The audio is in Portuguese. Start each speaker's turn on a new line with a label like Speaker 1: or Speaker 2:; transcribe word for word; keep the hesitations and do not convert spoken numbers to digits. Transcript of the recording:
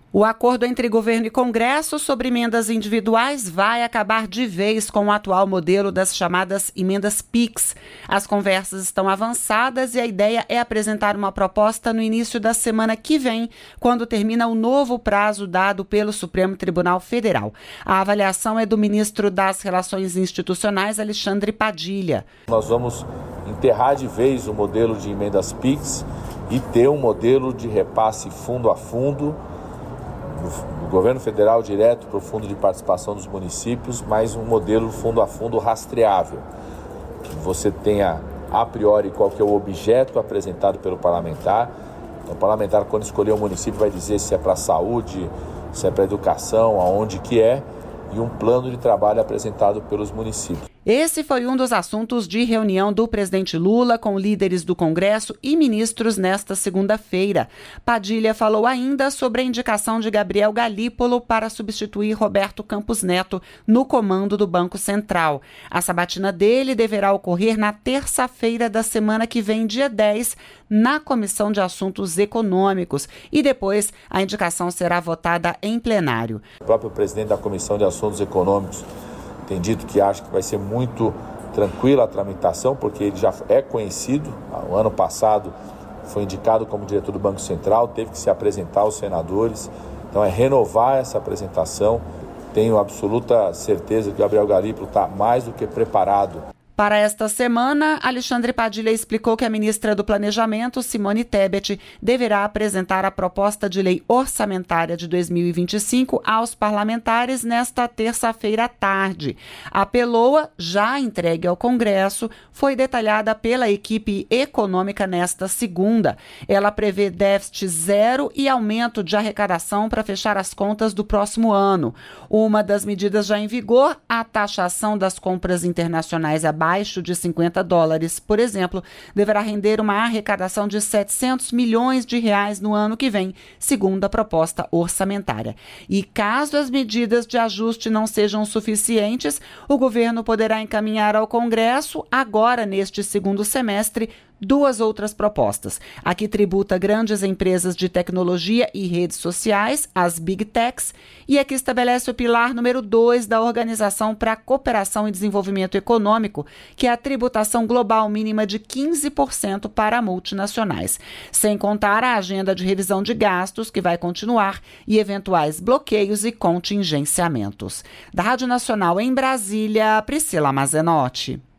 Speaker 1: O acordo entre governo e Congresso sobre emendas individuais vai acabar de vez com o atual modelo das chamadas emendas PIX. As conversas estão avançadas e a ideia é apresentar uma proposta no início da semana que vem, quando termina o novo prazo dado pelo Supremo Tribunal Federal. A avaliação é do ministro das Relações Institucionais, Alexandre Padilha.
Speaker 2: Nós vamos enterrar de vez o modelo de emendas PIX e ter um modelo de repasse fundo a fundo, do governo federal direto para o fundo de participação dos municípios, mas um modelo fundo a fundo rastreável, que você tenha a priori qual que é o objeto apresentado pelo parlamentar. Então, o parlamentar, quando escolher o município, vai dizer se é para a saúde, se é para a educação, aonde que é, e um plano de trabalho apresentado pelos municípios.
Speaker 1: Esse foi um dos assuntos de reunião do presidente Lula com líderes do Congresso e ministros nesta segunda-feira. Padilha falou ainda sobre a indicação de Gabriel Galípolo para substituir Roberto Campos Neto no comando do Banco Central. A sabatina dele deverá ocorrer na terça-feira da semana que vem, dia dez, na Comissão de Assuntos Econômicos, e depois a indicação será votada em plenário.
Speaker 2: O próprio presidente da Comissão de Assuntos Econômicos tem dito que acha que vai ser muito tranquila a tramitação, porque ele já é conhecido. O ano passado foi indicado como diretor do Banco Central, teve que se apresentar aos senadores. Então é renovar essa apresentação. Tenho absoluta certeza que o Gabriel Galípolo está mais do que preparado.
Speaker 1: Para esta semana, Alexandre Padilha explicou que a ministra do Planejamento, Simone Tebet, deverá apresentar a proposta de lei orçamentária de dois mil e vinte e cinco aos parlamentares nesta terça-feira à tarde. A P L O A, já entregue ao Congresso, foi detalhada pela equipe econômica nesta segunda. Ela prevê déficit zero e aumento de arrecadação para fechar as contas do próximo ano. Uma das medidas já em vigor, a taxação das compras internacionais abaixo abaixo de cinquenta dólares, por exemplo, deverá render uma arrecadação de setecentos milhões de reais no ano que vem, segundo a proposta orçamentária. E caso as medidas de ajuste não sejam suficientes, o governo poderá encaminhar ao Congresso, agora neste segundo semestre, duas outras propostas. A que tributa grandes empresas de tecnologia e redes sociais, as Big Techs, e a que estabelece o pilar número dois da Organização para a Cooperação e Desenvolvimento Econômico, que é a tributação global mínima de quinze por cento para multinacionais. Sem contar a agenda de revisão de gastos, que vai continuar, e eventuais bloqueios e contingenciamentos. Da Rádio Nacional em Brasília, Priscila Mazenotti.